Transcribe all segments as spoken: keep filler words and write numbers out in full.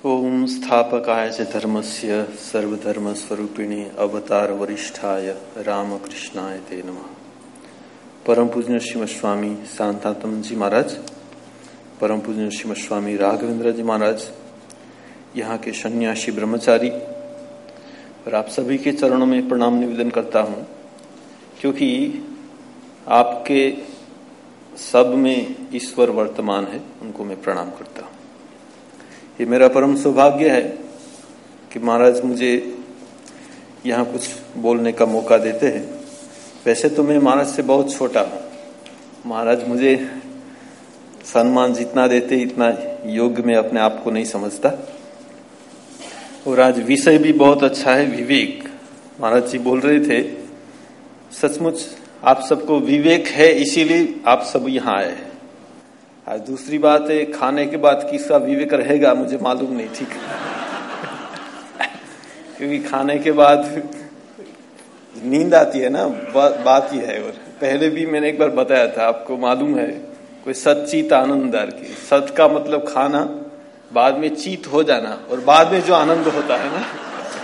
ओम स्थापकाय च धर्मस्य सर्वधर्मस्वरूपिणे अवतार वरिष्ठाय रामकृष्णाय ते नमः। परम पूज्य श्रीमद स्वामी शांतात्म जी महाराज, परम पूज्य श्रीमद स्वामी राघवेंद्र जी महाराज, यहाँ के सन्यासी ब्रह्मचारी और आप सभी के चरणों में प्रणाम निवेदन करता हूँ, क्योंकि आपके सब में ईश्वर वर्तमान है, उनको मैं प्रणाम करता हूँ। ये मेरा परम सौभाग्य है कि महाराज मुझे यहाँ कुछ बोलने का मौका देते हैं। वैसे तो मैं महाराज से बहुत छोटा हूँ, महाराज मुझे सम्मान जितना देते इतना योग्य मैं अपने आप को नहीं समझता। और आज विषय भी बहुत अच्छा है, विवेक। महाराज जी बोल रहे थे, सचमुच आप सबको विवेक है इसीलिए आप सब यहाँ आए हैं। आज दूसरी बात है, खाने के बाद किसका विवेक रहेगा मुझे मालूम नहीं, ठीक है क्योंकि खाने के बाद नींद आती है ना, बा, बात ही है। और पहले भी मैंने एक बार बताया था, आपको मालूम है, कोई सच्चित आनंददार की सत का मतलब खाना, बाद में चीत हो जाना और बाद में जो आनंद होता है ना,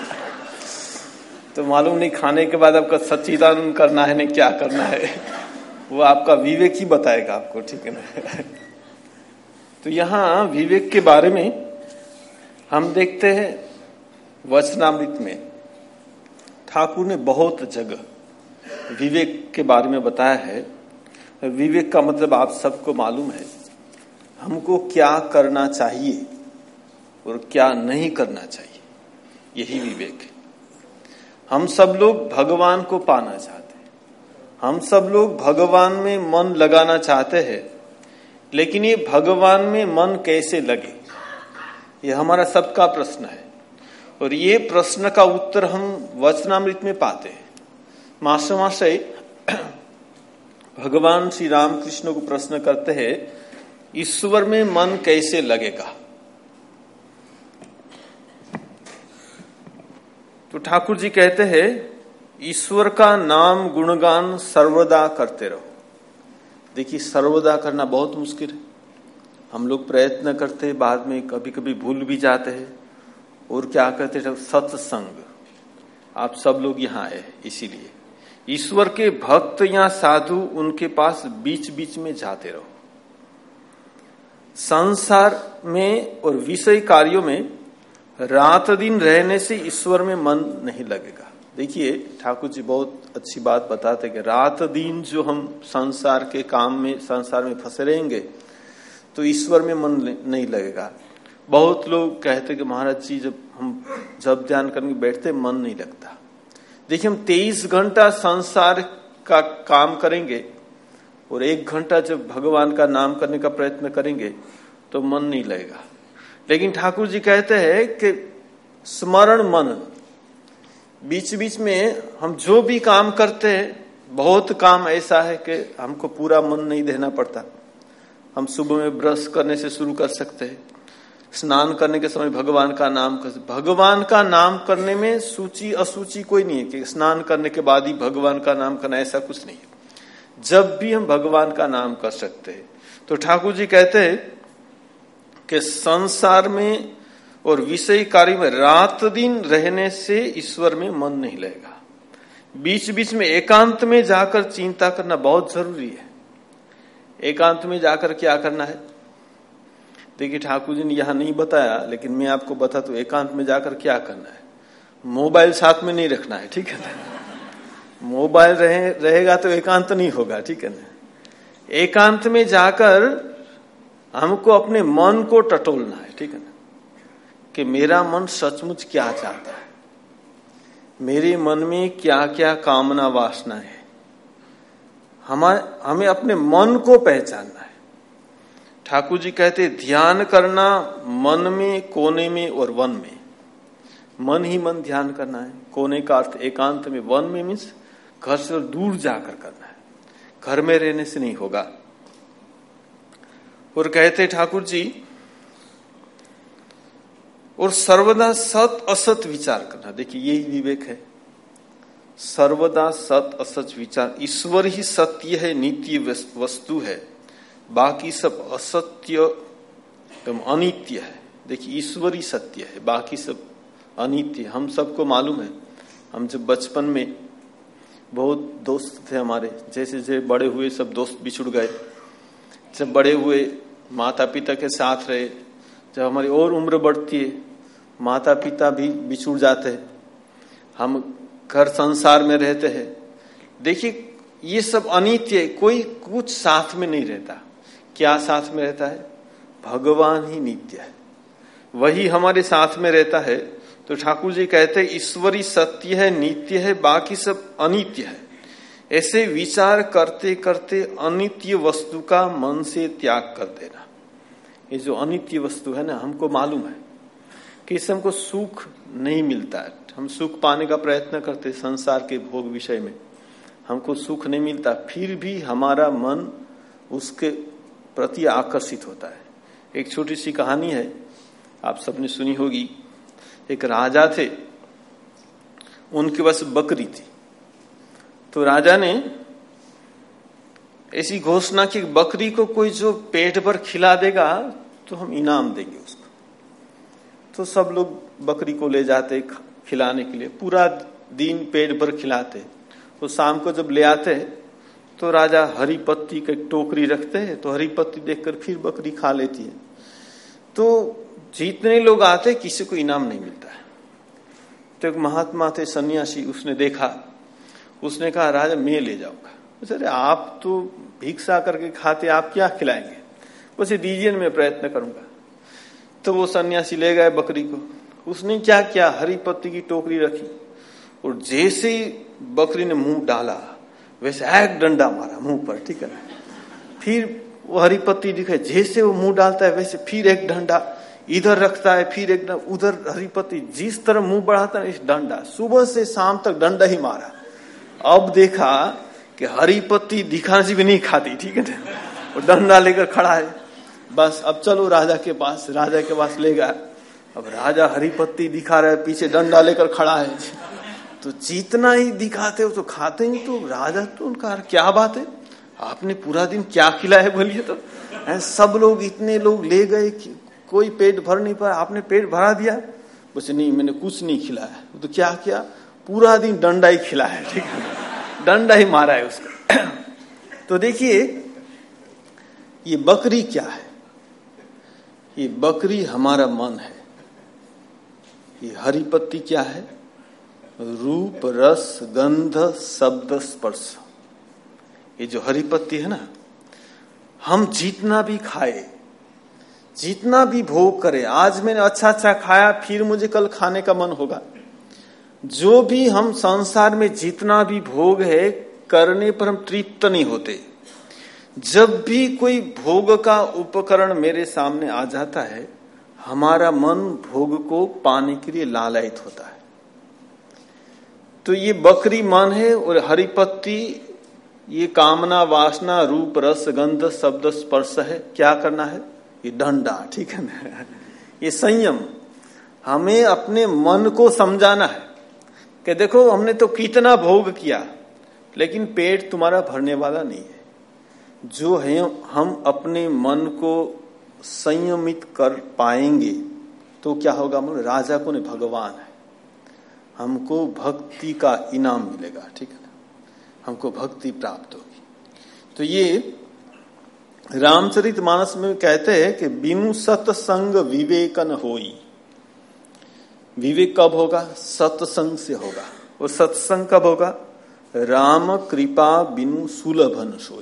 तो मालूम नहीं खाने के बाद आपका सच्चिदानंद करना है नहीं क्या करना है, वो आपका विवेक ही बताएगा आपको, ठीक है ना। तो यहाँ विवेक के बारे में हम देखते हैं वचनामृत में ठाकुर ने बहुत जगह विवेक के बारे में बताया है। विवेक का मतलब आप सबको मालूम है, हमको क्या करना चाहिए और क्या नहीं करना चाहिए, यही विवेक है। हम सब लोग भगवान को पाना चाहते हैं, हम सब लोग भगवान में मन लगाना चाहते हैं, लेकिन ये भगवान में मन कैसे लगे, ये हमारा सबका प्रश्न है। और ये प्रश्न का उत्तर हम वचनामृत में पाते हैं। मास्टर मास्टर भगवान श्री रामकृष्ण को प्रश्न करते हैं, ईश्वर में मन कैसे लगेगा। तो ठाकुर जी कहते हैं, ईश्वर का नाम गुणगान सर्वदा करते रहो। देखिए, सर्वदा करना बहुत मुश्किल है। हम लोग प्रयत्न करते हैं, बाद में कभी कभी भूल भी जाते हैं। और क्या कहते हैं, सत्संग। आप सब लोग यहाँ आए इसीलिए ईश्वर के भक्त या साधु उनके पास बीच बीच में जाते रहो। संसार में और विषय कार्यों में रात दिन रहने से ईश्वर में मन नहीं लगेगा। देखिए, ठाकुर जी बहुत अच्छी बात बताते कि रात दिन जो हम संसार के काम में, संसार में फंसे रहेंगे तो ईश्वर में मन नहीं लगेगा। बहुत लोग कहते कि महाराज जी जब हम जब ध्यान करने बैठते मन नहीं लगता। देखिए, हम तेईस घंटा संसार का काम करेंगे और एक घंटा जब भगवान का नाम करने का प्रयत्न करेंगे तो मन नहीं लगेगा। लेकिन ठाकुर जी कहते हैं कि स्मरण मन, बीच बीच में हम जो भी काम करते हैं, बहुत काम ऐसा है कि हमको पूरा मन नहीं देना पड़ता। हम सुबह में ब्रश करने से शुरू कर सकते हैं, स्नान करने के समय भगवान का नाम कर सकते। भगवान का नाम करने में सूची असूची कोई नहीं है कि स्नान करने के बाद ही भगवान का नाम करना, ऐसा कुछ नहीं है। जब भी हम भगवान का नाम कर सकते हैं। तो ठाकुर जी कहते हैं कि संसार में और विषय कार्य में रात दिन रहने से ईश्वर में मन नहीं लगेगा। बीच बीच में एकांत में जाकर चिंता करना बहुत जरूरी है। एकांत में जाकर क्या करना है, देखिए ठाकुर जी ने यहां नहीं बताया, लेकिन मैं आपको बता तो एकांत में जाकर क्या करना है। मोबाइल साथ में नहीं रखना है, ठीक है ना। मोबाइल रहे रहेगा तो एकांत नहीं होगा, ठीक है ना। एकांत में जाकर हमको अपने मन को टटोलना है, ठीक है ना, कि मेरा मन सचमुच क्या चाहता है, मेरे मन में क्या क्या कामना वासना है। हमें हमें अपने मन को पहचानना है। ठाकुर जी कहते ध्यान करना मन में, कोने में और वन में। मन ही मन ध्यान करना है। कोने का अर्थ एकांत में, वन में मीन्स घर से दूर जाकर करना है, घर में रहने से नहीं होगा। और कहते ठाकुर जी, और सर्वदा सत असत विचार करना। देखिए, यही विवेक है। सर्वदा सत असत विचार। ईश्वर ही सत्य है, नित्य वस्तु है, बाकी सब असत्य एवं अनित्य है। देखिए ईश्वरी सत्य है, बाकी सब अनित्य। हम सबको मालूम है, हम जब बचपन में बहुत दोस्त थे हमारे, जैसे जैसे बड़े हुए सब दोस्त बिछुड़ गए। जब बड़े हुए माता पिता के साथ रहे, जब हमारी और उम्र बढ़ती है माता पिता भी बिछुड़ जाते हैं, हम घर संसार में रहते हैं। देखिए ये सब अनित्य है, कोई कुछ साथ में नहीं रहता। क्या साथ में रहता है? भगवान ही नित्य है, वही हमारे साथ में रहता है। तो ठाकुर जी कहते हैं ईश्वरी सत्य है, नित्य है, बाकी सब अनित्य है। ऐसे विचार करते करते अनित्य वस्तु का मन से त्याग कर देना। ये जो अनित्य वस्तु है ना, हमको मालूम है कि इससे हमको सुख नहीं मिलता है। हम सुख पाने का प्रयत्न करते संसार के भोग विषय में, हमको सुख नहीं मिलता, फिर भी हमारा मन उसके प्रति आकर्षित होता है। एक छोटी सी कहानी है, आप सबने सुनी होगी। एक राजा थे, उनके पास बकरी थी। तो राजा ने ऐसी घोषणा की बकरी को कोई जो पेट भर खिला देगा तो हम इनाम देंगे उसको। तो सब लोग बकरी को ले जाते खिलाने के लिए, पूरा दिन पेट भर खिलाते। तो शाम को जब ले आते तो राजा हरी पत्ती की टोकरी रखते हैं, तो हरी पत्ती देखकर फिर बकरी खा लेती है। तो जितने लोग आते किसी को इनाम नहीं मिलता है। तो एक महात्मा थे सन्यासी, उसने देखा, उसने कहा राजा मैं ले जाऊंगा। अरे आप तो भिक्षा करके खाते, आप क्या खिलाएंगे? उसे दीजिए, मैं प्रयत्न करूंगा। तो वो सन्यासी ले गए बकरी को। उसने क्या किया, हरी पत्ती की टोकरी रखी और जैसे ही बकरी ने मुंह डाला वैसे एक डंडा मारा मुंह पर, ठीक है। फिर वो हरी पत्ती दिखाई, जैसे वो मुंह डालता है वैसे फिर एक डंडा इधर रखता है, फिर एक उधर हरी पत्ती, जिस तरह मुंह बढ़ाता है इस डंडा। सुबह से शाम तक डंडा ही मारा। अब देखा कि हरी पत्ती दिखाने से भी नहीं खाती, ठीक है ना, वो डंडा लेकर खड़ा है। बस अब चलो राजा के पास। राजा के पास ले गया। अब राजा हरी पत्ती दिखा रहा है, पीछे डंडा लेकर खड़ा है। तो जितना ही दिखाते हो तो खाते ही। तो राजा तो उनका क्या बात है, आपने पूरा दिन क्या खिलाया बोलिए? तो सब लोग, इतने लोग ले गए, कोई पेट भर नहीं पाया, आपने पेट भरा दिया? बोले नहीं, मैंने कुछ नहीं खिलाया। तो क्या किया? पूरा दिन डंडा ही खिलाया, ठीक है, डंडा ही मारा है उसका। तो देखिए ये बकरी क्या है? ये बकरी हमारा मन है। ये हरी पत्ती क्या है? रूप रस गंध शब्द स्पर्श। ये जो हरी पत्ती है ना, हम जितना भी खाए, जितना भी भोग करे, आज मैंने अच्छा अच्छा खाया फिर मुझे कल खाने का मन होगा। जो भी हम संसार में जितना भी भोग है करने पर हम तृप्त नहीं होते। जब भी कोई भोग का उपकरण मेरे सामने आ जाता है, हमारा मन भोग को पाने के लिए लालायित होता है। तो ये बकरी मन है और हरी पत्ती ये कामना वासना रूप रस गंध शब्द स्पर्श है। क्या करना है? ये डंडा, ठीक है ना, ये संयम। हमें अपने मन को समझाना है कि देखो हमने तो कितना भोग किया, लेकिन पेट तुम्हारा भरने वाला नहीं है। जो है हम अपने मन को संयमित कर पाएंगे तो क्या होगा? मतलब राजा को नहीं, भगवान है, हमको भक्ति का इनाम मिलेगा, ठीक है ना, हमको भक्ति प्राप्त होगी। तो ये रामचरितमानस में कहते हैं कि बिनु सत्संग विवेक न होई। विवेक कब होगा? सत्संग से होगा। और सत्संग कब होगा? राम कृपा बिनु सुलभ न सोई।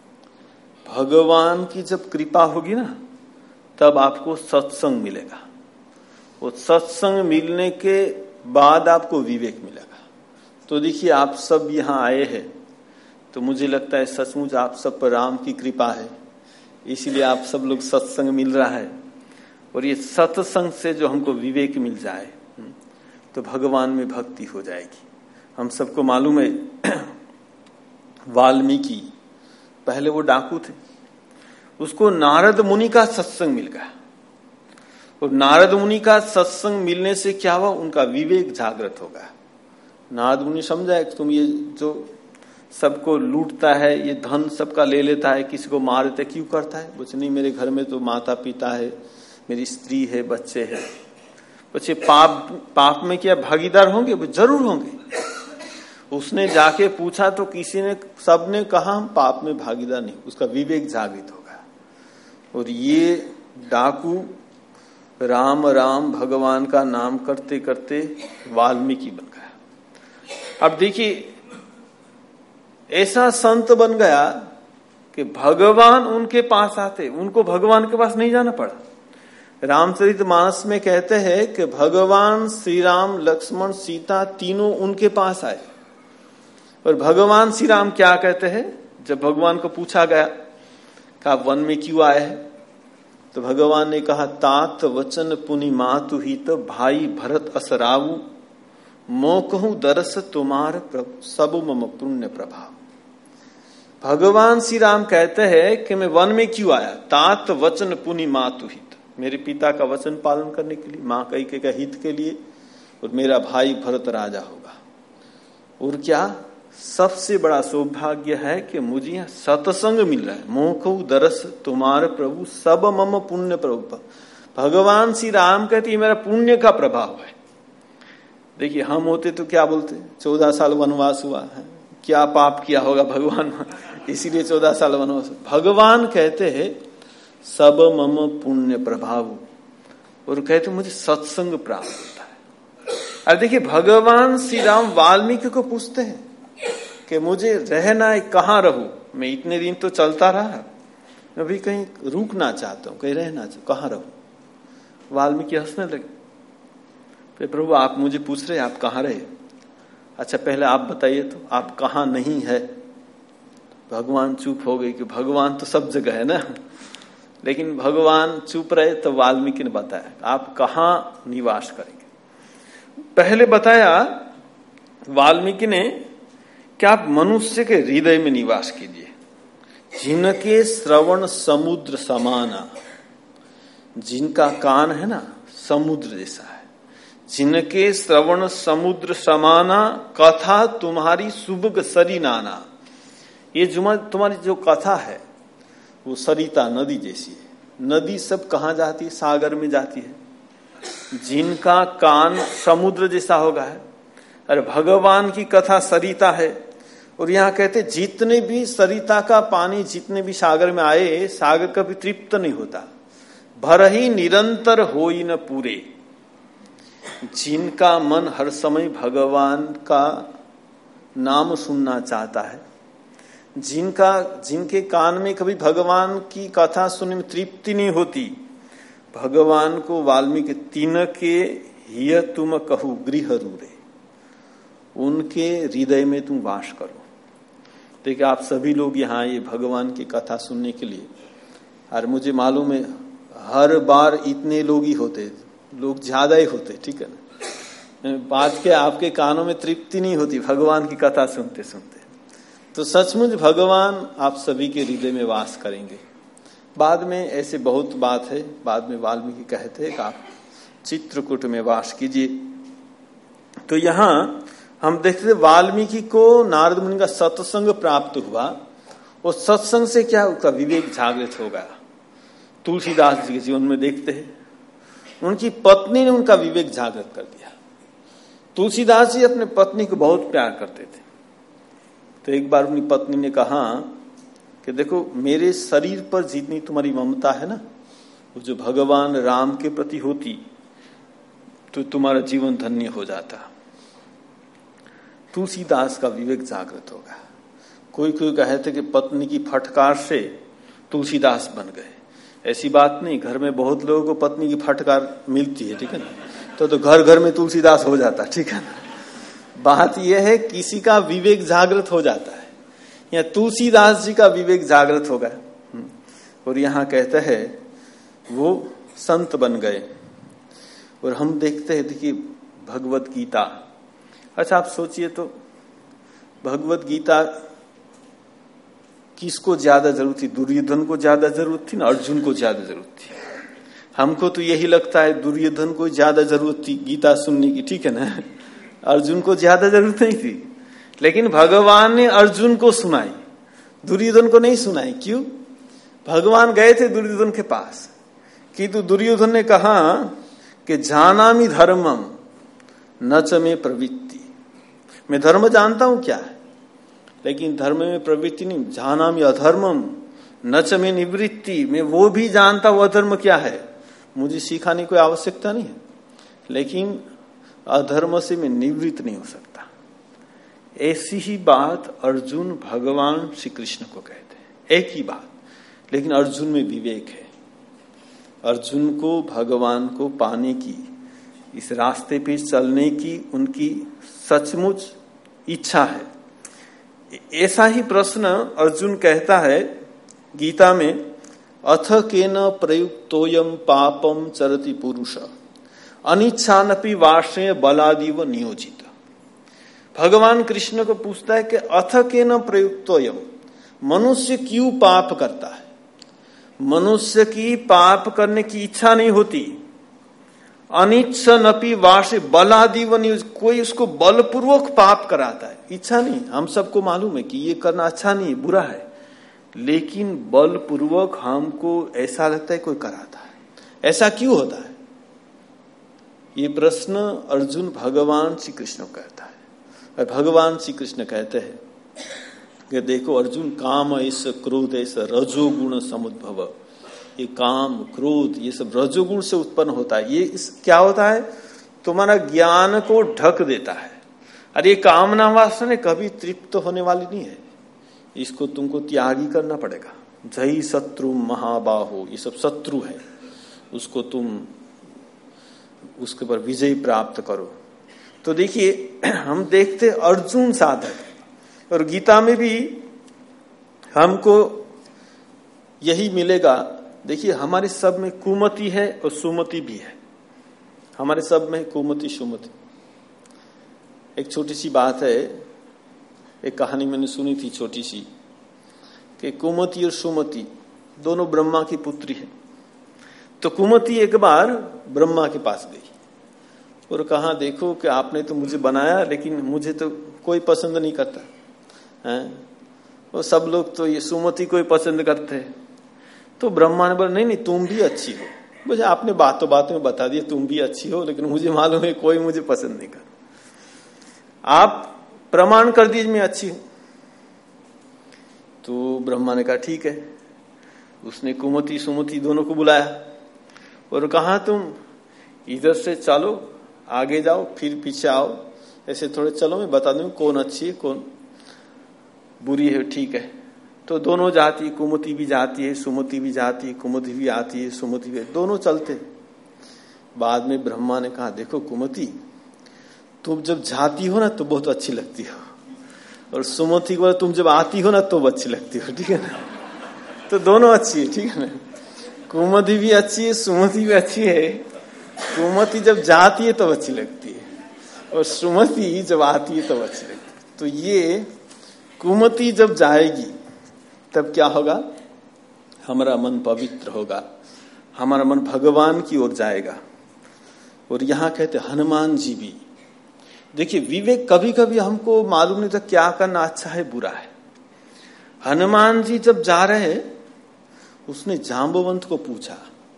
भगवान की जब कृपा होगी ना, तब आपको सत्संग मिलेगा। वो सत्संग मिलने के बाद आपको विवेक मिलेगा। तो देखिए आप सब यहाँ आए हैं, तो मुझे लगता है सचमुच आप सब पर राम की कृपा है, इसीलिए आप सब लोग सत्संग मिल रहा है। और ये सत्संग से जो हमको विवेक मिल जाए तो भगवान में भक्ति हो जाएगी। हम सबको मालूम है वाल्मीकि पहले वो डाकू थे, उसको नारद मुनि का सत्संग मिल गया। और नारद मुनि का सत्संग मिलने से क्या हुआ? उनका विवेक जागृत होगा। नारद मुनि समझा है कि तुम ये जो सबको लूटता है, ये धन सबका ले लेता है, किसी को मार देता है, क्यों करता है? बोले नहीं, मेरे घर में तो माता पिता है, मेरी स्त्री है, बच्चे हैं, बच्चे पाप पाप में क्या भागीदार होंगे? वो जरूर होंगे। उसने जाके पूछा तो किसी ने, सबने कहा हम पाप में भागीदार नहीं। उसका विवेक जागृत होगा। और ये डाकू राम राम भगवान का नाम करते करते वाल्मीकि बन गया। अब देखिए, ऐसा संत बन गया कि भगवान उनके पास आते, उनको भगवान के पास नहीं जाना पड़ा। रामचरितमानस में कहते हैं कि भगवान श्री राम, लक्ष्मण, सीता तीनों उनके पास आए। और भगवान श्री राम क्या कहते हैं? जब भगवान को पूछा गया कि आप वन में क्यों आए हैं, तो भगवान ने कहा, तात वचन पुनि मातु हित, भाई भरत असरावु, मोकहु दरस तुम्हार सब मम पुण्य प्रभाव। भगवान श्री राम कहते हैं कि मैं वन में क्यों आया? तात वचन पुनि मातु हित, मेरे पिता का वचन पालन करने के लिए, मां कैकेयी के हित के लिए, और मेरा भाई भरत राजा होगा। और क्या सबसे बड़ा सौभाग्य है कि मुझे यहाँ सत्संग मिल रहा है। मोखु दरस तुम्हारे प्रभु सब मम पुण्य प्रभु। भगवान श्री राम कहते मेरा पुण्य का प्रभाव है। देखिए, हम होते तो क्या बोलते? चौदह साल वनवास हुआ है, क्या पाप किया होगा भगवान, इसीलिए चौदह साल वनवास। भगवान कहते हैं सब मम पुण्य प्रभाव, और कहते मुझे सत्संग प्राप्त होता है। अब देखिए, भगवान श्री राम वाल्मीकि को पूछते हैं कि मुझे रहना है, कहाँ रहूं? मैं इतने दिन तो चलता रहा, मैं भी कहीं रुकना चाहता हूं, कहीं रहना चाहता, कहाँ रहूं? वाल्मीकि हंसने लगे। प्रभु आप मुझे पूछ रहे आप कहाँ रहे? अच्छा पहले आप बताइए तो आप कहाँ नहीं है? भगवान चुप हो गए कि भगवान तो सब जगह है ना। लेकिन भगवान चुप रहे तो वाल्मीकि ने बताया आप कहाँ निवास करेंगे। पहले बताया वाल्मीकि ने कि आप मनुष्य के हृदय में निवास कीजिए, जिनके श्रवण समुद्र समाना, जिनका कान है ना समुद्र जैसा है, जिनके श्रवण समुद्र समाना, कथा तुम्हारी सुबग सरी नाना। ये जो तुम्हारी जो कथा है वो सरिता नदी जैसी है। नदी सब कहाँ जाती है? सागर में जाती है। जिनका कान समुद्र जैसा होगा है, अरे भगवान की कथा सरिता है। और यहाँ कहते जितने भी सरिता का पानी जितने भी सागर में आए, सागर कभी तृप्त नहीं होता। भर ही निरंतर हो ही न पूरे। जिनका मन हर समय भगवान का नाम सुनना चाहता है, जिनका जिनके कान में कभी भगवान की कथा सुनने में तृप्ति नहीं होती, भगवान को वाल्मीकि तीन के हिय तुम कहू गृह रूरे, उनके हृदय में तुम वास करो। देखिए आप सभी लोग यहाँ ये भगवान की कथा सुनने के लिए, और मुझे मालूम है हर बार इतने लोग ही होते, लोग ज्यादा ही होते, ठीक है ना। बात के आपके कानों में तृप्ति नहीं होती भगवान की कथा सुनते सुनते। तो सचमुच भगवान आप सभी के हृदय में वास करेंगे। बाद में ऐसे बहुत बात है, बाद में वाल्मीकि कहते हैं कि आप चित्रकूट में वास कीजिए। तो यहाँ हम देखते थे वाल्मीकि को नारद मुनि का सत्संग प्राप्त हुआ, और सत्संग से क्या उसका विवेक जागृत हो गया। तुलसीदास जी के जीवन में देखते हैं उनकी पत्नी ने उनका विवेक जागृत कर दिया। तुलसीदास जी अपने पत्नी को बहुत प्यार करते थे। तो एक बार अपनी पत्नी ने कहा कि देखो मेरे शरीर पर जितनी तुम्हारी ममता है ना, वो जो भगवान राम के प्रति होती तो तुम्हारा जीवन धन्य हो जाता। तुलसीदास का विवेक जागृत होगा। कोई कोई कहते कि पत्नी की फटकार से तुलसीदास बन गए, ऐसी बात नहीं। घर में बहुत लोगों को पत्नी की फटकार मिलती है, ठीक है ना, तो तो घर घर में तुलसीदास हो जाता, ठीक है ना। बात यह है किसी का विवेक जागृत हो जाता है। यहाँ तुलसीदास जी का विवेक जागृत हो गया, और यहाँ कहते हैं वो संत बन गए। और हम देखते हैं देखिए भगवत गीता, अच्छा आप सोचिए तो भगवत गीता किसको ज्यादा जरूरत थी? दुर्योधन को ज्यादा जरूरत थी ना अर्जुन को ज्यादा जरूरत थी? हमको तो यही लगता है दुर्योधन को ज्यादा जरूरत थी गीता सुनने की, ठीक है ना, अर्जुन को ज्यादा जरूरत नहीं थी। लेकिन भगवान ने अर्जुन को सुनाई, दुर्योधन को नहीं सुनाई। क्यों? भगवान गए थे दुर्योधन के पास किंतु दुर्योधन ने कहा कि जानामि धर्मम न च में प्रवृत्ति, मैं धर्म जानता हूं क्या है, लेकिन धर्म में प्रवृत्ति नहीं। जानामि अधर्मम न च में निवृत्ति, मैं वो भी जानता हूं अधर्म क्या है, मुझे सिखाने की कोई आवश्यकता नहीं है, लेकिन अधर्म से मैं निवृत्त नहीं हो सकता। ऐसी ही बात अर्जुन भगवान श्री कृष्ण को कहते हैं, एक ही बात, लेकिन अर्जुन में विवेक है। अर्जुन को भगवान को पाने की, इस रास्ते पे चलने की उनकी सचमुच इच्छा है। ऐसा ही प्रश्न अर्जुन कहता है गीता में, अथ केन प्रयुक्तोयम पापम चरति पुरुष अनिच्छानपि वार्ष्य बलादिव नियोजित। भगवान कृष्ण को पूछता है कि अथ केन प्रयुक्तोयम, मनुष्य क्यों पाप करता है? मनुष्य की पाप करने की इच्छा नहीं होती। अनिच्छनपि वार्ष्य बलादिव नियोजित, कोई उसको बलपूर्वक पाप कराता है, इच्छा नहीं। हम सबको मालूम है कि ये करना अच्छा नहीं, बुरा है, लेकिन बलपूर्वक हमको ऐसा लगता है कोई कराता है। ऐसा क्यों होता है? ये प्रश्न अर्जुन भगवान श्री कृष्ण को कहता है। और भगवान श्री कृष्ण कहते हैं कि देखो अर्जुन, काम ऐस क्रोध ऐस रजोगुण समुद्भव, ये काम क्रोध ये सब रजोगुण से उत्पन्न होता है। ये इस क्या होता है? तुम्हारा ज्ञान को ढक देता है। अरे ये कामना वासना कभी तृप्त होने वाली नहीं है, इसको तुमको त्याग ही करना पड़ेगा। जय शत्रु महाबाहो, ये सब शत्रु है, उसको तुम उसके पर विजय प्राप्त करो। तो देखिए हम देखते अर्जुन साधक, और गीता में भी हमको यही मिलेगा। देखिए हमारे सब में कुमति है और सुमति भी है, हमारे सब में कुमति सुमति। एक छोटी सी बात है, एक कहानी मैंने सुनी थी छोटी सी, कि कुमति और सुमति दोनों ब्रह्मा की पुत्री है। तो कुमति एक बार ब्रह्मा के पास गई और कहा, देखो कि आपने तो मुझे बनाया, लेकिन मुझे तो कोई पसंद नहीं करता है, और सब लोग तो ये सुमति को ही पसंद करते हैं। तो ब्रह्मा ने बोला, नहीं नहीं तुम भी अच्छी हो, मुझे आपने बातों बातों में बता दिया तुम भी अच्छी हो, लेकिन मुझे मालूम है कोई मुझे पसंद नहीं करता, आप प्रमाण कर दीजिए मैं अच्छी हूं। तो ब्रह्मा ने कहा ठीक है। उसने कुमति सुमति दोनों को बुलाया और कहा, तुम इधर से चलो, आगे जाओ, फिर पीछे आओ, ऐसे थोड़े चलो, मैं बता दूं कौन अच्छी है कौन बुरी है। ठीक है। तो दोनों जाती, कुमति भी जाती है, सुमति भी जाती है, कुमति भी आती है, सुमति भी, दोनों चलते। बाद में ब्रह्मा ने कहा, देखो कुमति, तुम जब जाती हो ना तो बहुत अच्छी लगती हो, और सुमति को तुम जब आती हो ना तो अच्छी लगती हो, ठीक है ना। तो दोनों अच्छी है, ठीक है ना। कुमति भी अच्छी है, सुमति भी अच्छी है। कुमति जब जाती है तब अच्छी लगती है, और सुमति जब आती है तब अच्छी लगती है। तो ये कुमति जब जाएगी तब क्या होगा? हमारा मन पवित्र होगा, हमारा मन भगवान की ओर जाएगा। और यहां कहते हनुमान जी भी, देखिए विवेक कभी कभी हमको मालूम नहीं था क्या करना अच्छा है बुरा है। हनुमान जी जब जा रहे, उसने जांबवंत को पूछा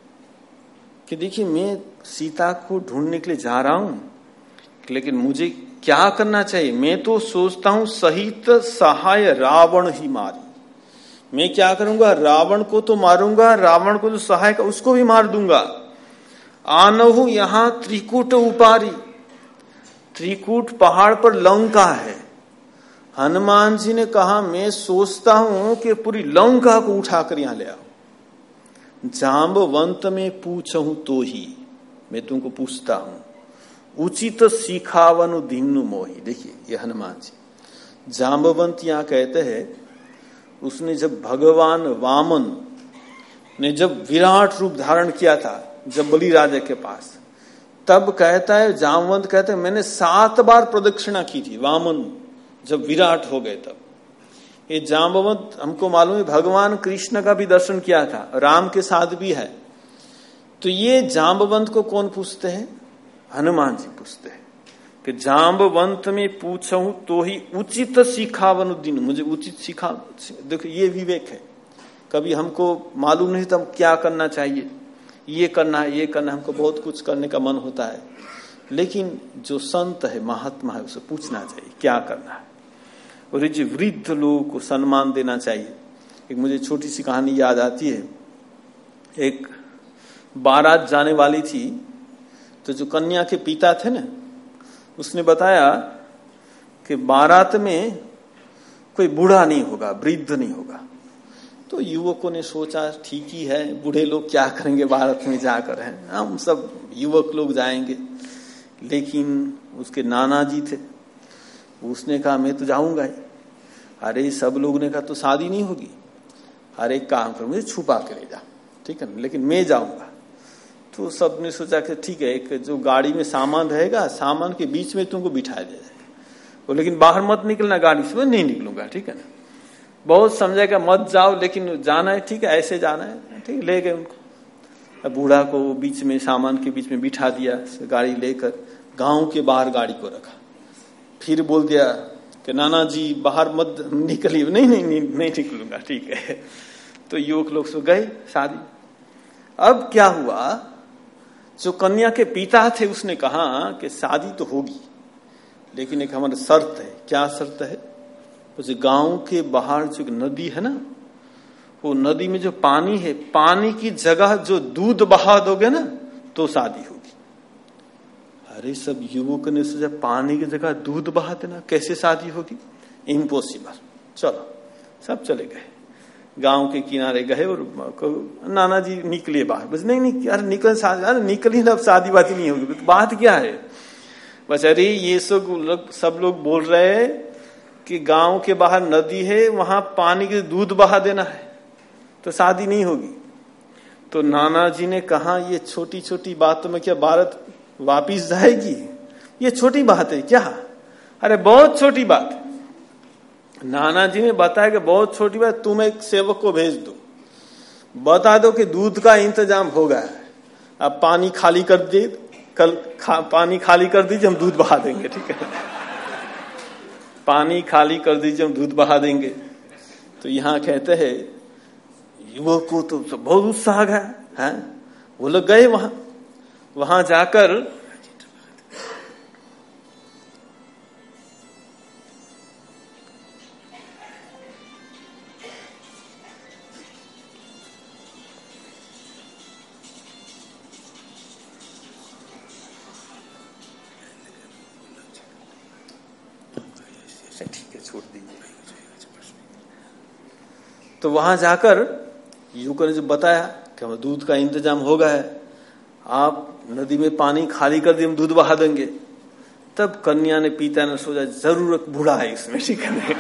कि देखिए मैं सीता को ढूंढने के लिए जा रहा हूं, लेकिन मुझे क्या करना चाहिए? मैं तो सोचता हूं सहित सहाय रावण ही मारी, मैं क्या करूंगा? रावण को तो मारूंगा, रावण को जो सहायक उसको भी मार दूंगा। आनहु यहां त्रिकूट उपारी, त्रिकूट पहाड़ पर लंका है। हनुमान जी ने कहा, मैं सोचता हूं कि पूरी लंका को उठाकर यहां ले आओ। जांबवंत में पूछूं तो ही, मैं तुमको पूछता हूं, उचित सिखावनु दीनु मोही। देखिए ये हनुमान जी, जांबवंत यहां कहते हैं, उसने जब भगवान वामन ने जब विराट रूप धारण किया था जब बलि राजा के पास, तब कहता है जांबवंत कहते हैं मैंने सात बार प्रदक्षिणा की थी वामन जब विराट हो गए तब। ये जांबवंत हमको मालूम है भगवान कृष्ण का भी दर्शन किया था, राम के साथ भी है। तो ये जांबवंत को कौन पूछते हैं? हनुमान जी पूछते हैं कि जांबवंत में पूछूं तो ही उचित सिखावनुद्दीन, मुझे उचित सिखा। देखो ये विवेक है, कभी हमको मालूम नहीं था क्या करना चाहिए, ये करना है, ये करना है, हमको बहुत कुछ करने का मन होता है। लेकिन जो संत है, महात्मा है, उसे पूछना चाहिए क्या करना है। और जो वृद्ध लोगों को सम्मान देना चाहिए। एक मुझे छोटी सी कहानी याद आती है। एक बारात जाने वाली थी, तो जो कन्या के पिता थे ना, उसने बताया कि बारात में कोई बूढ़ा नहीं होगा, वृद्ध नहीं होगा। तो युवकों ने सोचा ठीक ही है, बूढ़े लोग क्या करेंगे बारात में जाकर, है हम सब युवक लोग जाएंगे। लेकिन उसके नाना जी थे, उसने कहा मैं तो जाऊंगा ही। अरे सब लोगों ने कहा तो शादी नहीं होगी। अरे एक काम करो, मुझे छुपा के ले जा, ठीक है ना, लेकिन मैं जाऊंगा। तो सबने सोचा कि ठीक है, एक जो गाड़ी में सामान रहेगा, सामान के बीच में तुमको बिठाया जाएगा, वो लेकिन बाहर मत निकलना गाड़ी से। मैं नहीं निकलूंगा, ठीक है ना। बहुत समझेगा मत जाओ, लेकिन जाना है, ठीक है, ऐसे जाना है, ठीक। ले गए उनको, बूढ़ा को बीच में, सामान के बीच में बिठा दिया, गाड़ी लेकर गांव के बाहर गाड़ी को रखा। फिर बोल दिया कि नाना जी बाहर मत निकलिए। नहीं नहीं नहीं, नहीं निकलूंगा, ठीक है। तो युवक लोग सो गए शादी। अब क्या हुआ, जो कन्या के पिता थे उसने कहा कि शादी तो होगी, लेकिन एक हमारी शर्त है। क्या शर्त है? उस गांव के बाहर जो नदी है ना, वो नदी में जो पानी है, पानी की जगह जो दूध बहा दोगे ना, तो शादी होगी। अरे सब युवक ने सोचा पानी की जगह दूध बहा देना, कैसे शादी होगी? इम्पॉसिबल। चलो सब चले गए, गांव के किनारे गए और नाना जी निकले बाहर। बस नहीं नहीं, अरे निकल शादी, अरे निकली ना, अब शादी बाती नहीं होगी। तो बात क्या है? बस अरे ये सब लोग सब लोग बोल रहे हैं कि गांव के बाहर नदी है, वहां पानी के दूध बहा देना है, तो शादी नहीं होगी। तो नाना जी ने कहा ये छोटी छोटी बातों में क्या भारत वापिस जाएगी? ये छोटी बात है क्या? अरे बहुत छोटी बात है। नाना जी ने बताया कि बहुत छोटी बात, तुम एक सेवक को भेज दो, बता दो कि दूध का इंतजाम हो गया है, अब पानी खाली कर दे, कल खा, पानी खाली कर दीजिए, हम दूध बहा देंगे, ठीक है। पानी खाली कर दीजिए, हम दूध बहा देंगे। तो यहाँ कहते हैं युवक को तो बहुत उत्साह गया है। वो लोग गए वहां वहां जाकर ठीक है, छोड़ दीजिए। तो वहां जाकर युवकों ने जो बताया कि हम दूध का इंतजाम हो गया है, आप नदी में पानी खाली कर दिए, हम दूध बहा देंगे। तब कन्या ने, पिता ने सोचा जरूर बूढ़ा है इसमें, ठीक है।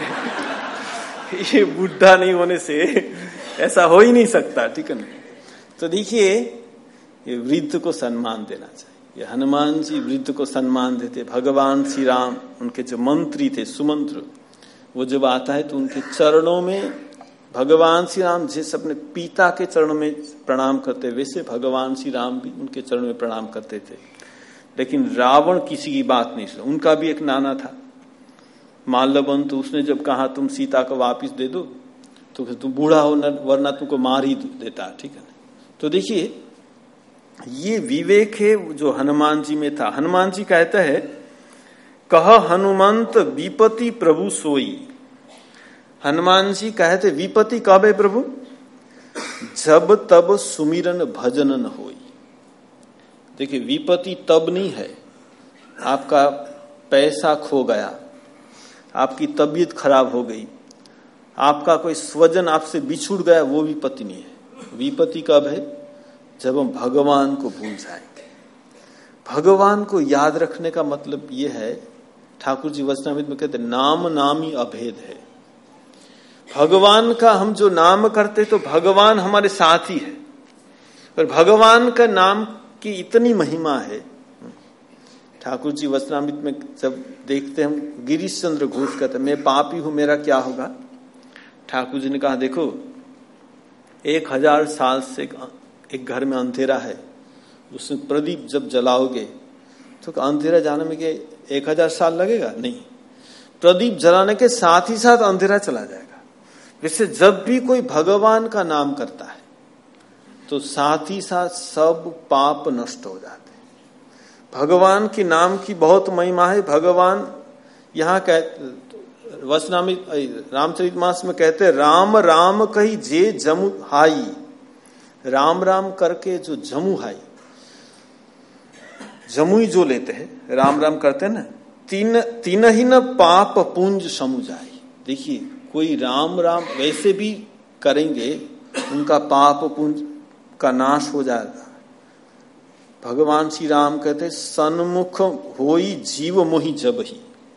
ये बूढ़ा नहीं होने से ऐसा हो ही नहीं सकता, ठीक है ना। तो देखिए, ये वृद्ध को सम्मान देना चाहिए। ये हनुमान जी वृद्ध को सम्मान देते। भगवान श्री राम, उनके जो मंत्री थे, सुमंत्र, वो जब आता है तो उनके चरणों में भगवान श्री राम जिस अपने पिता के चरणों में प्रणाम करते, वैसे भगवान श्री राम भी उनके चरणों में प्रणाम करते थे। लेकिन रावण किसी की बात नहीं सुना। उनका भी एक नाना था माल्यवन, तो उसने जब कहा तुम सीता को वापिस दे दो, तो फिर तुम बूढ़ा हो न, वरना तुमको मार ही देता, ठीक है ना। तो देखिए, ये विवेक है जो हनुमान जी में था। हनुमान जी कहते हैं, कह हनुमंत विपति प्रभु सोई। हनुमान जी कहते विपति कब है प्रभु? जब तब सुमिरन भजन न होई। देखिए, विपति तब नहीं है आपका पैसा खो गया, आपकी तबीयत खराब हो गई, आपका कोई स्वजन आपसे बिछुड़ गया, वो विपत्ति नहीं है। विपत्ति कब है? जब हम भगवान को भूल जाएंगे। भगवान को याद रखने का मतलब ये है, ठाकुर जी वचनामृत में कहते नाम नामी अभेद है। भगवान का हम जो नाम करते तो भगवान हमारे साथ ही है, और भगवान का नाम की इतनी महिमा है। ठाकुर जी वचनामृत में जब देखते हम, गिरीश चंद्र घोष कहते मैं पापी हूं, मेरा क्या होगा? ठाकुर जी ने कहा देखो, एक हजार साल से एक घर में अंधेरा है, उसमें प्रदीप जब जलाओगे तो अंधेरा जाने में क्या एक हजार साल लगेगा? नहीं, प्रदीप जलाने के साथ ही साथ अंधेरा चला जाएगा। वैसे जब भी कोई भगवान का नाम करता है तो साथ ही साथ सब पाप नष्ट हो जाते हैं। भगवान के नाम की बहुत महिमा है। भगवान यहाँ कह वचनामृत रामचरितमानस में कहते राम राम कही जे जमु हाई, राम राम करके जो जमु हाई, जमुई जो लेते हैं राम राम करते हैं ना, तीन तीन ही न पाप पुंज समुजाई। देखिए कोई राम राम वैसे भी करेंगे उनका पाप पुंज का नाश हो जाएगा। भगवान श्री राम कहते सन्मुख होई जीव मोहि जब ही,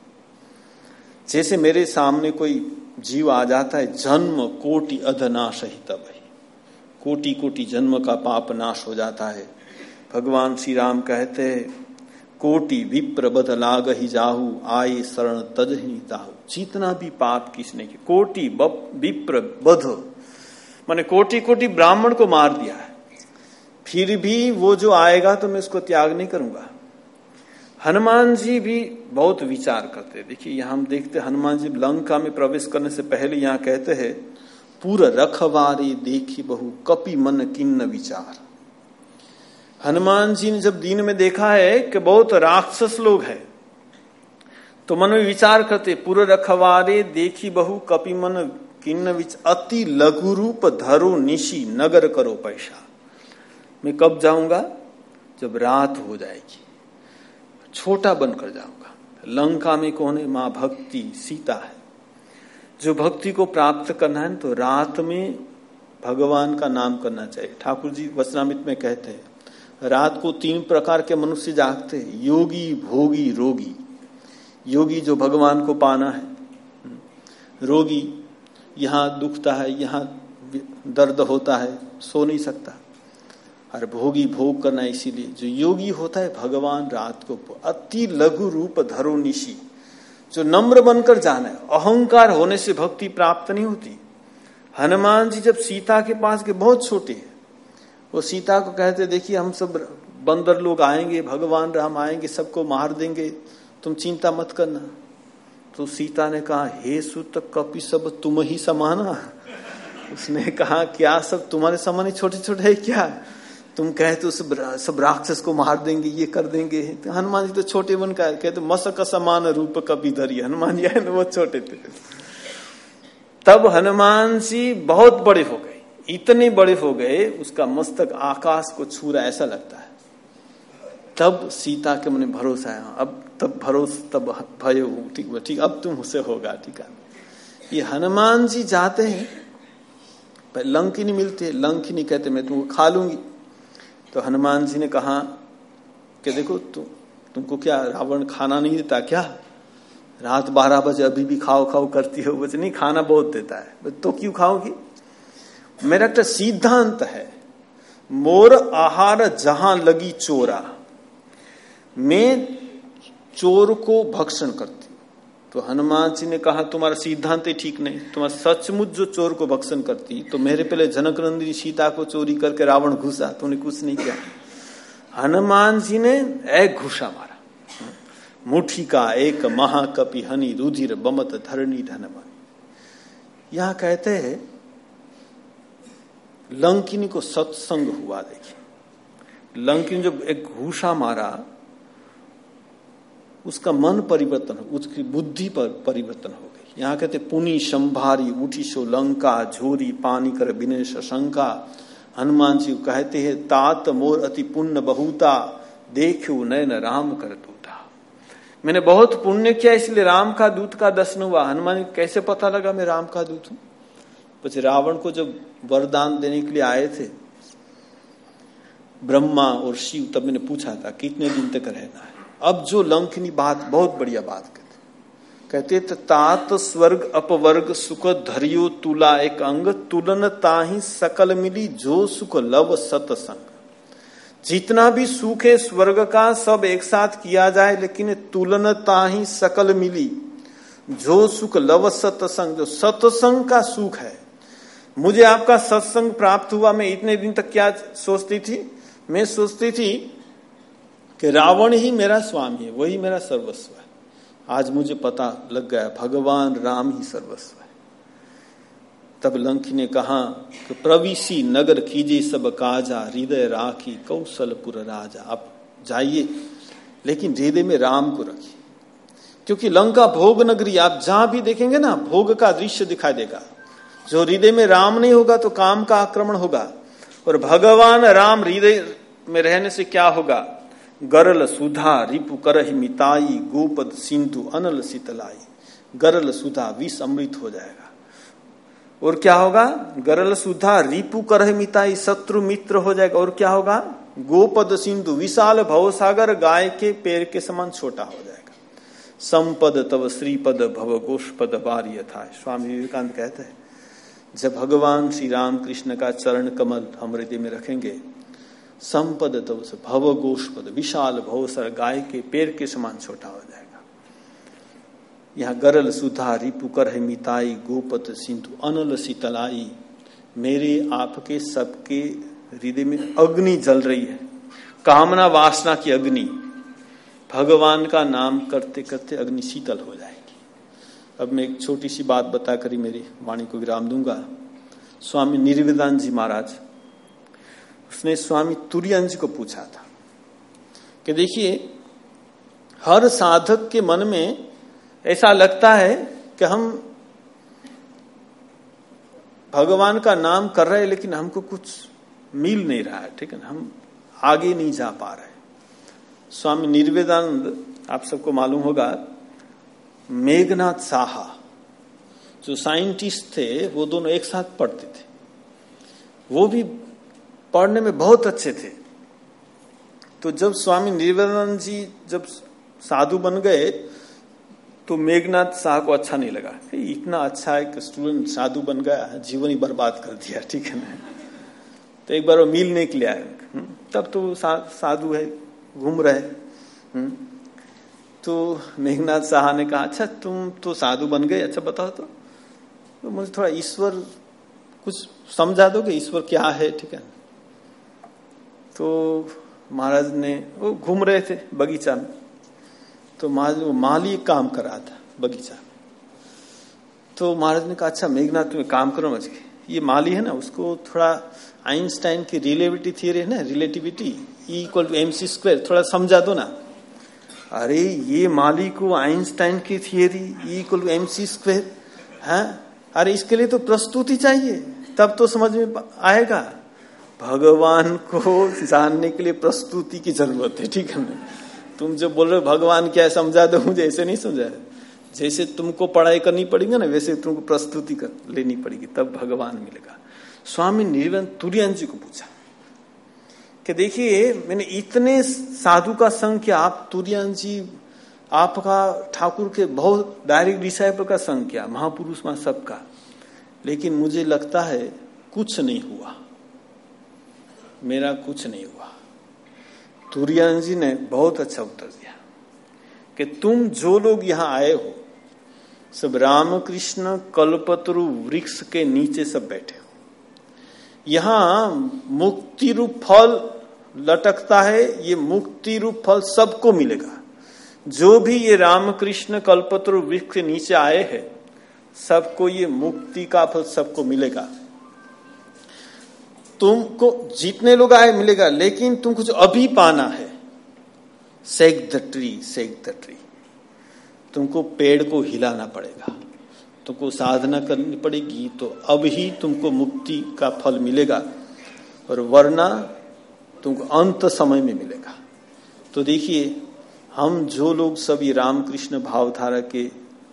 जैसे मेरे सामने कोई जीव आ जाता है, जन्म कोटि अधनाश ही तब ही, कोटि कोटि जन्म का पाप नाश हो जाता है। भगवान श्री राम कहते कोटि विप्र बध लाग ही जाहू, आए शरण तज ही ताहू। जितना भी पाप किसने की, कोटि विप्र बध माने कोटि कोटि ब्राह्मण को मार दिया है, फिर भी वो जो आएगा तो मैं उसको त्याग नहीं करूंगा। हनुमान जी भी बहुत विचार करते। देखिए यहां हम देखते हनुमान जी लंका में प्रवेश करने से पहले यहाँ कहते हैं पूर रखवारे देखी बहु कपि मन किन्न विचार। हनुमान जी ने जब दिन में देखा है कि बहुत राक्षस लोग हैं, तो मन में विचार करते पूर रखवारे देखी बहु कपि मन किन्न विचार, अति लघु रूप धरो निशी नगर करो पैसा। मैं कब जाऊंगा? जब रात हो जाएगी, छोटा बनकर जाऊंगा। लंका में कौन है? मां भक्ति सीता है। जो भक्ति को प्राप्त करना है तो रात में भगवान का नाम करना चाहिए। ठाकुर जी वचनामृत में कहते हैं रात को तीन प्रकार के मनुष्य जागते हैं, योगी भोगी रोगी। योगी जो भगवान को पाना है, रोगी यहां दुखता है, यहां दर्द होता है, सो नहीं सकता, और भोगी भोग करना। इसीलिए जो योगी होता है भगवान रात को अति लघु रूप धरो निशी, जो नम्र बनकर जाना है। अहंकार होने से भक्ति प्राप्त नहीं होती। हनुमान जी जब सीता के पास के बहुत छोटे हैं, वो सीता को कहते देखिए हम सब बंदर लोग आएंगे, भगवान राम आएंगे, सबको मार देंगे, तुम चिंता मत करना। तो सीता ने कहा हे सुत कपि सब तुम ही समाना। उसने कहा क्या सब तुम्हारे समान ही छोटे छोटे है क्या? तुम कहे तो सब, सब राक्षस को मार देंगे, ये कर देंगे। तो हनुमान जी तो छोटे बन का कहते मसक समान रूप कपि धरी। हनुमान जी है ना वो छोटे थे। तब हनुमान जी बहुत बड़े हो गए, इतने बड़े हो गए उसका मस्तक आकाश को छू रहा ऐसा लगता है। तब सीता के मन में भरोसा है, अब तब भरोसा तब भय हो, ठीक ठीक अब तुम उससे होगा। ठीक है, ये हनुमान जी जाते हैं, लंकिनी मिलते, लंकिनी कहते मैं तुमको खा लूंगी। तो हनुमान जी ने कहा कि देखो तु, तुमको क्या रावण खाना नहीं देता क्या? रात बारह बजे अभी भी खाओ खाओ करती हो। बच्चे नहीं, खाना बहुत देता है। तो क्यों खाओगी? मेरा एक सिद्धांत है, मोर आहार जहां लगी चोरा, मैं चोर को भक्षण करती हूं। तो हनुमान जी ने कहा तुम्हारा सिद्धांत ही ठीक नहीं, तुम्हारा सचमुच जो चोर को भक्षण करती तो मेरे पहले जनक नंदिनी सीता को चोरी करके रावण घुसा, तूने कुछ नहीं किया। हनुमान जी ने एक घुसा मारा, मुठी का एक महाकपि हनि रुधिर बमत धरणी धनवानी। यहां कहते हैं लंकिनी को सत्संग हुआ। देखिए लंकिनी जब एक घूसा मारा, उसका मन परिवर्तन, उसकी बुद्धि पर परिवर्तन हो गई। यहाँ कहते पुनि संभारी उठी सो लंका, झोरी पानी कर बिने शंका। हनुमान जी कहते हैं तात मोर अति पुण्य बहुता, देखो नयन राम कर दूता। मैंने बहुत पुण्य किया इसलिए राम का दूत का दर्शन हुआ। हनुमान जी कैसे पता लगा मैं राम का दूत हूं? बच्चे रावण को जब वरदान देने के लिए आए थे ब्रह्मा और शिव, तब मैंने पूछा था कितने दिन तक रहना है। अब जो लंकिनी बात बहुत बढ़िया बात कहते कहते तात स्वर्ग अपवर्ग सुख धरियो तुला एक अंग, तुलन ताही सकल मिली जो सुख लव सतसंग। जितना भी सुख है स्वर्ग का सब एक साथ किया जाए, लेकिन तुलन ताही सकल मिली जो सुख लव सतसंग, जो सतसंग का सुख है। मुझे आपका सत्संग प्राप्त हुआ। मैं इतने दिन तक क्या सोचती थी? मैं सोचती थी कि रावण ही मेरा स्वामी है, वही मेरा सर्वस्व है। आज मुझे पता लग गया भगवान राम ही सर्वस्व है। तब लंकी ने कहा कि प्रविशी नगर कीजिए सब काजा, हृदय राखी कौशलपुर राजा। आप जाइए लेकिन हृदय में राम को रखिए, क्योंकि लंका भोग नगरी, आप जहां भी देखेंगे ना भोग का दृश्य दिखाई देगा। जो हृदय में राम नहीं होगा तो काम का आक्रमण होगा। और भगवान राम हृदय में रहने से क्या होगा? गरल सुधा रिपु करहि मिताई, गोपद सिंधु अनल शीतलाई। गरल सुधा विष अमृत हो जाएगा। और क्या होगा? गरल सुधा रिपु करहि मिताई, शत्रु मित्र हो जाएगा। और क्या होगा? गोपद सिंधु विशाल भवसागर, गाय के पैर के समान छोटा हो जाएगा। संपद तव श्रीपद भव गोष्पद बार्य था। स्वामी विवेकानंद कहते हैं जब भगवान श्री राम कृष्ण का चरण कमल हम हृदय में रखेंगे, संपद तव से भव गोष्पद, विशाल भवसागर, गाय के पैर के समान छोटा हो जाएगा। यहाँ गरल सुधा रिपु करहि मिताई, गोपत सिंधु अनल शीतलाई। मेरे आपके सबके हृदय में अग्नि जल रही है, कामना वासना की अग्नि। भगवान का नाम करते करते अग्नि शीतल हो जाएगी। अब मैं एक छोटी सी बात बताकर ही मेरी वाणी को विराम दूंगा। स्वामी निर्वेदानंद जी महाराज, उसने स्वामी तुरायन जी को पूछा था कि देखिए, हर साधक के मन में ऐसा लगता है कि हम भगवान का नाम कर रहे हैं लेकिन हमको कुछ मिल नहीं रहा है, ठीक है ना, हम आगे नहीं जा पा रहे। स्वामी निर्वेदानंद, आप सबको मालूम होगा, मेघनाथ साहा जो साइंटिस्ट थे, वो दोनों एक साथ पढ़ते थे। वो भी पढ़ने में बहुत अच्छे थे। तो जब स्वामी निर्वेदानंद जी जब साधु बन गए तो मेघनाथ साहा को अच्छा नहीं लगा। इतना अच्छा एक स्टूडेंट साधु बन गया, जीवन ही बर्बाद कर दिया, ठीक है ना। तो एक बार वो मिलने के लिए आए, तब तो सा, साधु है, घूम रहे। तो मेघनाथ साहा ने कहा, अच्छा तुम तो साधु बन गए, अच्छा बताओ तो, तो मुझे थोड़ा ईश्वर कुछ समझा दोगे, ईश्वर क्या है, ठीक है। तो महाराज ने, वो घूम रहे थे बगीचा में, तो महाराज वो माली काम कर रहा था बगीचा में। तो महाराज ने कहा, अच्छा मेघनाथ तुम्हें काम करो मच के, ये माली है ना, उसको थोड़ा आइंस्टाइन की रिलेटिविटी थियरी है ना, relativity E equal to M C square, थोड़ा समझा दो ना। अरे ये माली को आइंस्टाइन की theory E equal to M C square है, अरे इसके लिए तो प्रस्तुति चाहिए, तब तो समझ में आएगा। भगवान को जानने के लिए प्रस्तुति की जरूरत है, ठीक है ना। तुम जो बोल रहे हो भगवान क्या है समझा दो, मुझे ऐसे नहीं समझा। जैसे तुमको पढ़ाई करनी पड़ेगी ना, वैसे तुमको प्रस्तुति कर लेनी पड़ेगी, तब भगवान मिलेगा। स्वामी निर्वेदानंद तुरायन जी को पूछा कि देखिए, मैंने इतने साधु का संग किया, आप तुरायन जी, आपका ठाकुर के बहुत डायरेक्ट डिसाइपल का संग किया, महापुरुष में सबका, लेकिन मुझे लगता है कुछ नहीं हुआ, मेरा कुछ नहीं हुआ। तुरायन जी ने बहुत अच्छा उत्तर दिया कि तुम जो लोग यहां आए हो, सब रामकृष्ण कल्पतरु वृक्ष के नीचे सब बैठे हो। यहां मुक्ति रूप फल लटकता है, ये मुक्ति रूप फल सबको मिलेगा। जो भी ये रामकृष्ण कल्पतरु वृक्ष के नीचे आए हैं, सबको ये मुक्ति का फल सबको मिलेगा। तुमको जितने लोग आए मिलेगा, लेकिन तुमको जो अभी पाना है, shake the tree, shake the tree, तुमको पेड़ को हिलाना पड़ेगा, तुमको साधना करनी पड़ेगी, तो अब ही तुमको मुक्ति का फल मिलेगा, और वरना तुमको अंत समय में मिलेगा। तो देखिए, हम जो लोग सभी रामकृष्ण भावधारा के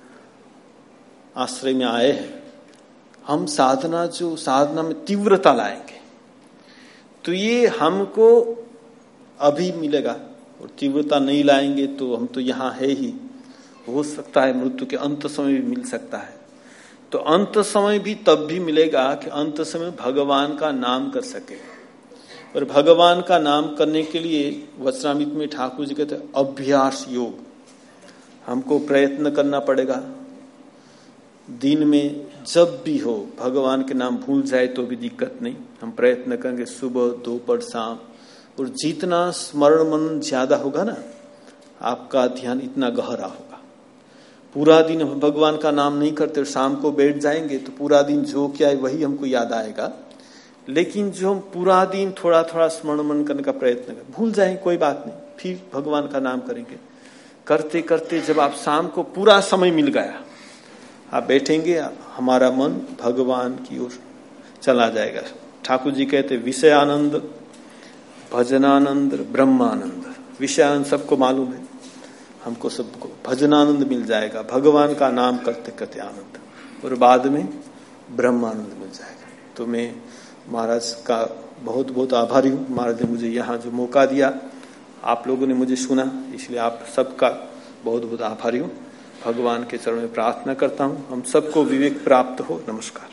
आश्रय में आए हैं, हम साधना जो साधना में तीव्रता लाएंगे, तो ये हमको अभी मिलेगा, और तीव्रता नहीं लाएंगे तो हम तो यहाँ है ही, हो सकता है मृत्यु के अंत समय भी मिल सकता है। तो अंत समय भी तब भी मिलेगा कि अंत समय भगवान का नाम कर सके। और भगवान का नाम करने के लिए वचनामृत में ठाकुर जी कहते हैं अभ्यास योग, हमको प्रयत्न करना पड़ेगा। दिन में जब भी हो भगवान के नाम भूल जाए तो भी दिक्कत नहीं, हम प्रयत्न करेंगे सुबह दोपहर शाम। और जितना स्मरण मन ज्यादा होगा ना, आपका ध्यान इतना गहरा होगा। पूरा दिन हम भगवान का नाम नहीं करते और शाम को बैठ जाएंगे तो पूरा दिन जो क्या है वही हमको याद आएगा। लेकिन जो हम पूरा दिन थोड़ा थोड़ा स्मरण मन करने का प्रयत्न करें, भूल जाए कोई बात नहीं, फिर भगवान का नाम करेंगे। करते करते जब आप शाम को पूरा समय मिल गया, आप बैठेंगे, हमारा मन भगवान की ओर चला जाएगा। ठाकुर जी कहते विषय आनंद, भजनानंद, ब्रह्मानंद। विषयानंद सबको मालूम है, हमको सबको भजनानंद मिल जाएगा, भगवान का नाम करते करते आनंद, और बाद में ब्रह्मानंद मिल जाएगा। तो मैं महाराज का बहुत बहुत आभारी हूँ। महाराज ने मुझे यहाँ जो मौका दिया, आप लोगों ने मुझे सुना, इसलिए आप सबका बहुत बहुत आभारी हूँ। भगवान के चरण में प्रार्थना करता हूँ हम सबको विवेक प्राप्त हो। नमस्कार।